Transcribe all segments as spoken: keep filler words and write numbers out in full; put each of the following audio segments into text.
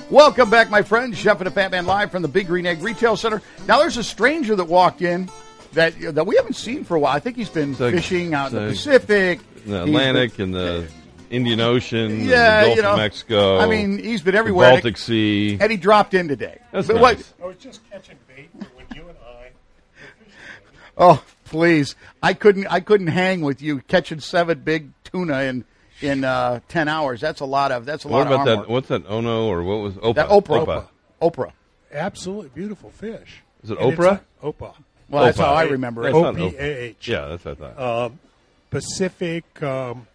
Welcome back, my friends. Chef and the Fat Man live from the Big Green Egg Retail Center. Now, there's a stranger that walked in that that we haven't seen for a while. I think he's been like, fishing out in the like Pacific. The Atlantic been, and the Indian Ocean, yeah, the Gulf you know, of Mexico. I mean, he's been everywhere. The Baltic Sea. And he dropped in today. That's but nice. What, I was just catching bait for when you and I. oh, please! I couldn't. I couldn't hang with you catching seven big tuna in in uh, ten hours. That's a lot of. That's a What lot about of that? What's that? Ono or what was Opa? That Oprah. Opa. Oprah. Absolutely beautiful fish. Is it And it's Oprah? a- Opa. Well, that's Opa. how I remember it. That's O not P Opa. A H. Yeah, that's what I thought. Um, Pacific. Um,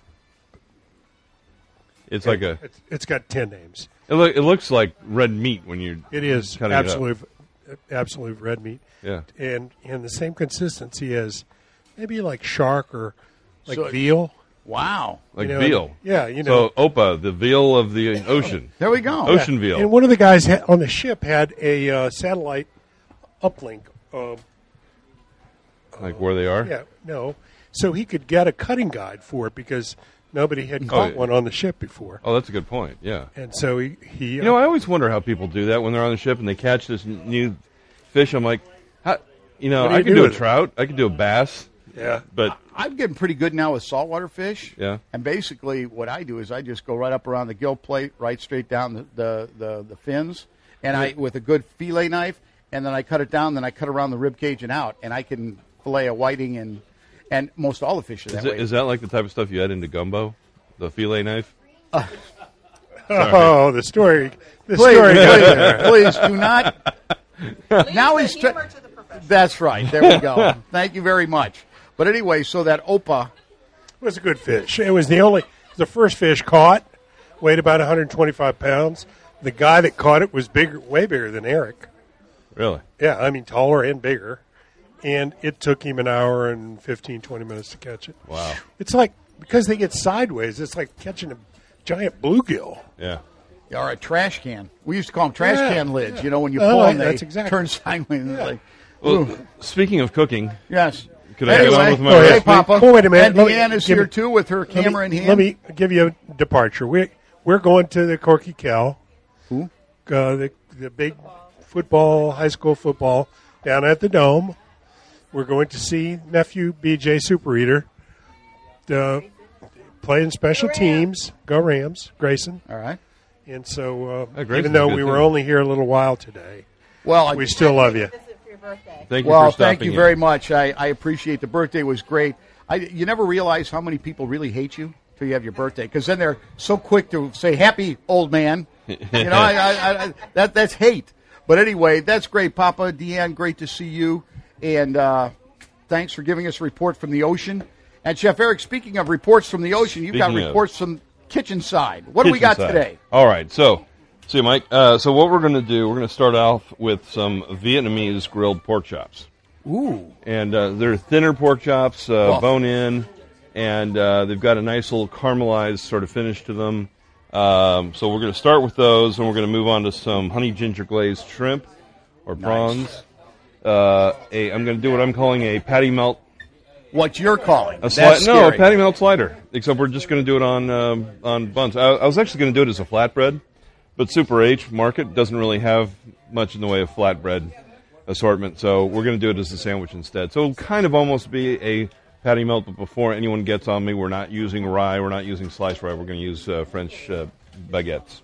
it's like a. It's, it's got ten names. It, look, it looks like red meat when you. It is cutting it up. absolute, absolute red meat. Yeah. And and the same consistency as maybe like shark or like So- veal. Wow. Like You know, veal. yeah, you know. So Opa, the veal of the ocean. There we go. Ocean veal. And one of the guys ha- on the ship had a uh, satellite uplink. Um, Like where they are. yeah, no. So he could get a cutting guide for it because nobody had caught yeah. one on the ship before. Oh, that's a good point. Yeah. And so he, he You know, I always wonder how people do that when they're on the ship and they catch this n- new fish. I'm like, how, you know, What do you I could do do a with it? trout, I could do a bass, yeah. but I'm getting pretty good now with saltwater fish. Yeah. And basically, what I do is I just go right up around the gill plate, right straight down the the, the, the fins, and I with a good fillet knife, and then I cut it down. Then I cut around the rib cage and out, and I can fillet a whiting and and most all the fish are that is, it, way. is that like the type of stuff you add into gumbo? The fillet knife? Oh, the story. The please, story. please, please do not. Now he's. Leave the Tra- humor to the professionals. That's right. There we go. Thank you very much. But anyway, so that Opa. It was a good fish. It was the only, the first fish caught, weighed about one hundred twenty-five pounds. The guy that caught it was bigger, way bigger than Eric. Really? Yeah, I mean taller and bigger. And it took him an hour and fifteen, twenty minutes to catch it. Wow. It's like, because they get sideways, it's like catching a giant bluegill. Yeah. Or a trash can. We used to call them trash Yeah, can lids. yeah. You know, when you Oh, pull them, that's they exactly- turn sideways. Yeah. Like, Well, ooh. speaking of cooking, Yes. Could I get anyway, on with my hey, recipe? Papa. Oh, wait a minute. And Let me- Deanne is give here, me- too, with her Let camera me, in hand. let me give you a departure. We, we're going to the Corky Cal. Who? Uh, the, the big football, high school football down at the Dome. We're going to see nephew B J Super Eater uh, playing special teams. Go Rams, Grayson. All right. And so, uh, Oh, Grayson's even though good, we were too. only here a little while today, Well, I, we still love you. Visit for your birthday. thank you well, for stopping thank you in. very much. I, I appreciate the birthday was great. I, you never realize how many people really hate you till you have your birthday, because then they're so quick to say "Happy old man." You know, I, I, I, that that's hate. But anyway, that's great, Papa. Deanne, great to see you, and uh, thanks for giving us a report from the ocean. And Chef Eric, speaking of reports from the ocean, you've got Speaking of- reports from kitchen side. What do we got Kitchen side. today? All right, so see, Mike. Uh, so what we're going to do, we're going to start off with some Vietnamese grilled pork chops, Ooh, and uh, they're thinner pork chops, uh, Oh. bone in, and uh, they've got a nice little caramelized sort of finish to them. Um, so we're going to start with those, and we're going to move on to some honey ginger glazed shrimp or prawns. Uh, a, I'm going to do what I'm calling a patty melt. what you're calling? A That's sli- no, a scary. patty melt slider. Except we're just going to do it on um, on buns. I, I was actually going to do it as a flatbread, but Super H Market doesn't really have much in the way of flatbread assortment, so we're going to do it as a sandwich instead. So it'll kind of almost be a patty melt, but before anyone gets on me, we're not using rye, we're not using sliced rye, we're going to use uh, French uh, baguettes.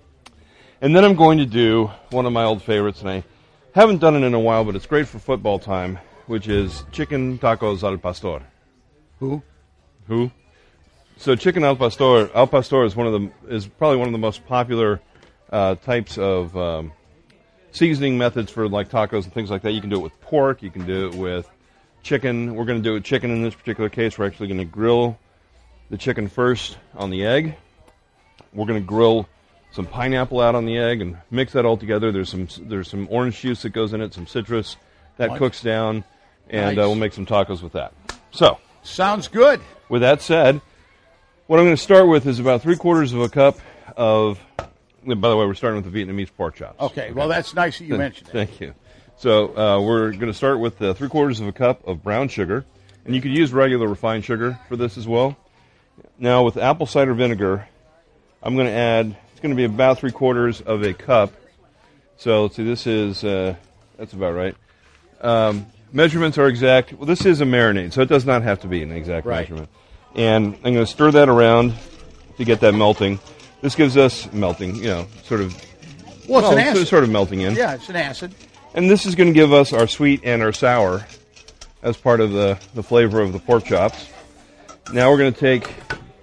And then I'm going to do one of my old favorites, and I haven't done it in a while, but it's great for football time, which is chicken tacos al pastor. Who? Who? So chicken al pastor, al pastor is one of the is probably one of the most popular uh, types of um, seasoning methods for like tacos and things like that. You can do it with pork. You can do it with chicken. We're going to do it with chicken in this particular case. We're actually going to grill the chicken first on the egg. We're going to grill some pineapple out on the egg and mix that all together. There's some there's some orange juice that goes in it, some citrus that Nice. cooks down, and Nice. uh, we'll make some tacos with that. So. Sounds good. With that said, what I'm going to start with is about three quarters of a cup of. By the way, we're starting with the Vietnamese pork chops. Okay, well, that's nice that you mentioned it. Thank you. So uh, we're going to start with uh, three quarters of a cup of brown sugar, and you could use regular refined sugar for this as well. Now, with apple cider vinegar, I'm going to add going to be about three quarters of a cup. So let's see, this is, uh, that's about right. Um, measurements are exact. Well, this is a marinade, so it does not have to be an exact right. measurement. And I'm going to stir that around to get that melting. This gives us melting, you know, sort of, well, it's well, an acid. sort of melting in. Yeah, it's an acid. And this is going to give us our sweet and our sour as part of the, the flavor of the pork chops. Now we're going to take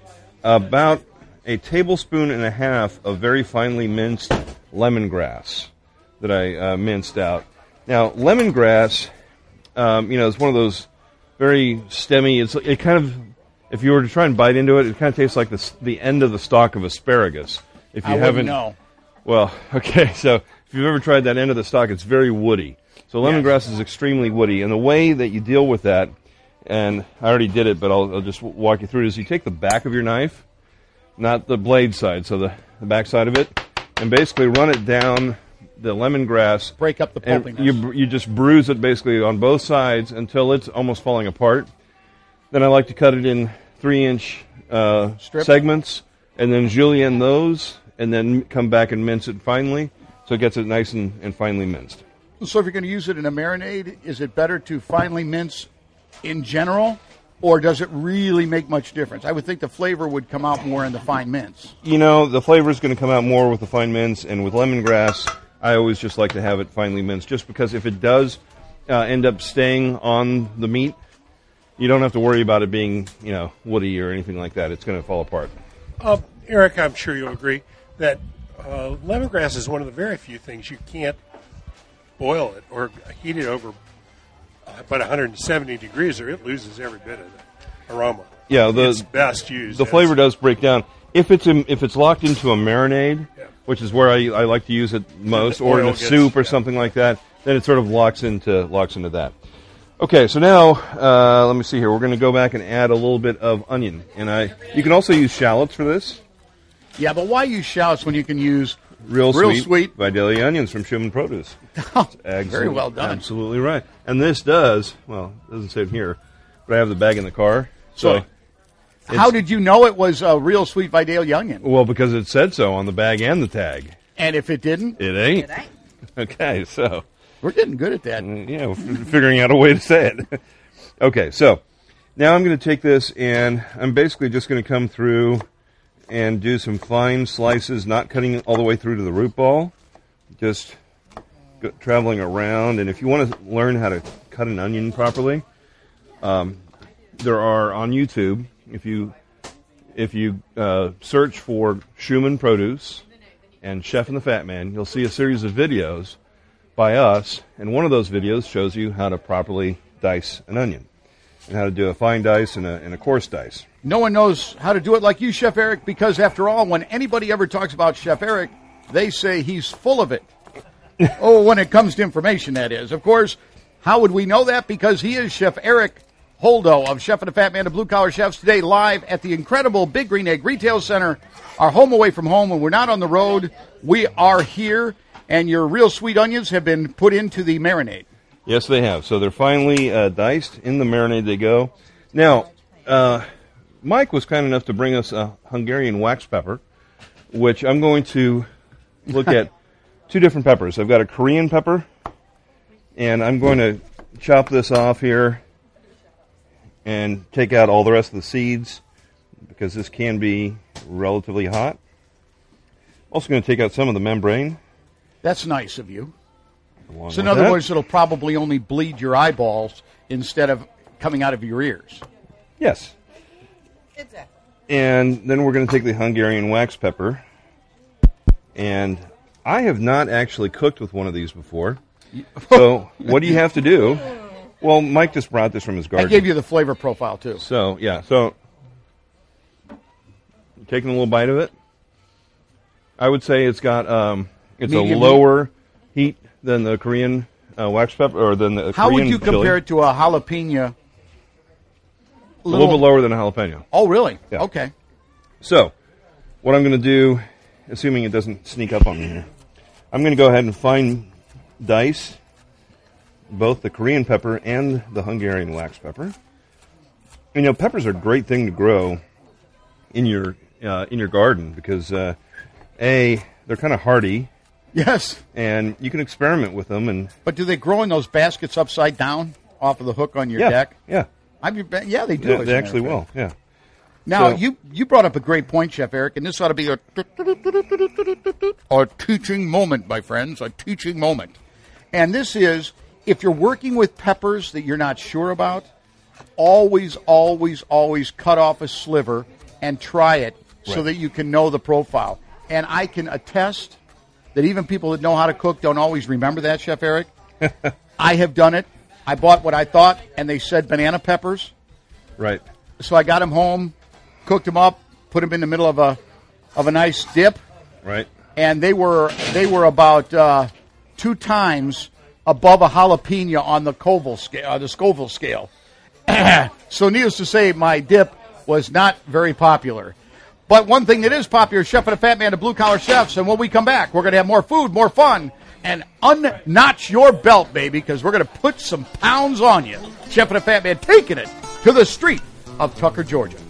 about a tablespoon and a half of very finely minced lemongrass that I uh, minced out. Now, lemongrass, um, you know, is one of those very stemmy. It's it kind of, if you were to try and bite into it, it kind of tastes like the the end of the stalk of asparagus. If you I haven't, know. Well, okay, so if you've ever tried that end of the stalk, it's very woody. So lemongrass yes. is extremely woody, and the way that you deal with that, and I already did it, but I'll, I'll just walk you through it, is you take the back of your knife, not the blade side, so the, the back side of it, and basically run it down the lemongrass. Break up the pulpiness. And you, you just bruise it basically on both sides until it's almost falling apart. Then I like to cut it in three-inch uh, segments, and then julienne those, and then come back and mince it finely, so it gets it nice and, and finely minced. So if you're going to use it in a marinade, is it better to finely mince in general, or does it really make much difference? I would think the flavor would come out more in the fine mince. You know, the flavor is going to come out more with the fine mince, and with lemongrass, I always just like to have it finely minced, just because if it does uh, end up staying on the meat, you don't have to worry about it being, you know, woody or anything like that. It's going to fall apart. Uh, Eric, I'm sure you'll agree that uh, lemongrass is one of the very few things you can't boil it or heat it over about one hundred seventy degrees, or it loses every bit of the aroma. Yeah, the, it's best used. The flavor does break down. If it's in, if it's locked into a marinade, yeah. which is where I, I like to use it most, or in a gets, soup or yeah. something like that, then it sort of locks into locks into that. Okay, so now uh, let me see here. We're going to go back and add a little bit of onion, and I you can also use shallots for this. Yeah, but why use shallots when you can use real, real sweet, sweet Vidalia onions from Shuman Produce? Oh, very well done. Absolutely right. And this does, well, it doesn't say it here, but I have the bag in the car. So, so how did you know it was a real sweet Vidalia onion? Well, because it said so on the bag and the tag. And if it didn't? It ain't. It ain't. Okay, so. We're getting good at that. Yeah, we're figuring out a way to say it. Okay, so now I'm going to take this, and I'm basically just going to come through and do some fine slices, not cutting all the way through to the root ball, just go, traveling around. And if you want to learn how to cut an onion properly, um, there are on YouTube, if you if you uh, search for Shuman Produce and Chef and the Fat Man, you'll see a series of videos by us, and one of those videos shows you how to properly dice an onion and how to do a fine dice and a, and a coarse dice. No one knows how to do it like you, Chef Eric, because after all, when anybody ever talks about Chef Eric, they say he's full of it. Oh, when it comes to information, that is. Of course, how would we know that? Because he is Chef Eric Holdo of Chef and the Fat Man of Blue Collar Chefs, today live at the incredible Big Green Egg Retail Center, our home away from home. When we're not on the road, we are here, and your real sweet onions have been put into the marinade. Yes, they have. So they're finely uh, diced. In the marinade they go. Now, uh, Mike was kind enough to bring us a Hungarian wax pepper, which I'm going to look at two different peppers. I've got a Korean pepper, and I'm going to chop this off here and take out all the rest of the seeds, because this can be relatively hot. Also going to take out some of the membrane. That's nice of you. Along So in with other that. words, it'll probably only bleed your eyeballs instead of coming out of your ears. Yes. Exactly. And then we're going to take the Hungarian wax pepper. And I have not actually cooked with one of these before. So what do you have to do? Well, Mike just brought this from his I garden. gave you the flavor profile, too. So, yeah. So, taking a little bite of it. I would say it's got, um, it's Medium a lower heat than the Korean uh, wax pepper, or than the How Korean would you chili. compare it to a jalapeno? A little bit lower than a jalapeno. Oh, really? Yeah. Okay. So, what I'm going to do, assuming it doesn't sneak up on me here, I'm going to go ahead and fine dice both the Korean pepper and the Hungarian wax pepper. You know, peppers are a great thing to grow in your uh, in your garden, because uh, A, they're kind of hardy, Yes. and you can experiment with them. And But do they grow in those baskets upside down off of the hook on your yeah, deck? yeah, I've been, yeah, they do. they, as a they matter actually of will. fact. Yeah. Now, So- you, you brought up a great point, Chef Eric, and this ought to be a, a teaching moment, my friends, a teaching moment. And this is, if you're working with peppers that you're not sure about, always, always, always cut off a sliver and try it so Right. that you can know the profile. And I can attest that even people that know how to cook don't always remember that, Chef Eric. I have done it. I bought what I thought, and they said banana peppers. Right. So I got them home, cooked them up, put them in the middle of a of a nice dip, Right. and they were they were about uh, two times above a jalapeno on the Scoville scale. Uh, the Scoville scale. So needless to say, my dip was not very popular. But one thing that is popular, Chef and the Fat Man, the Blue Collar Chefs. And when we come back, we're going to have more food, more fun, and unnotch your belt, baby, because we're going to put some pounds on you. Chef and the Fat Man taking it to the street of Tucker, Georgia.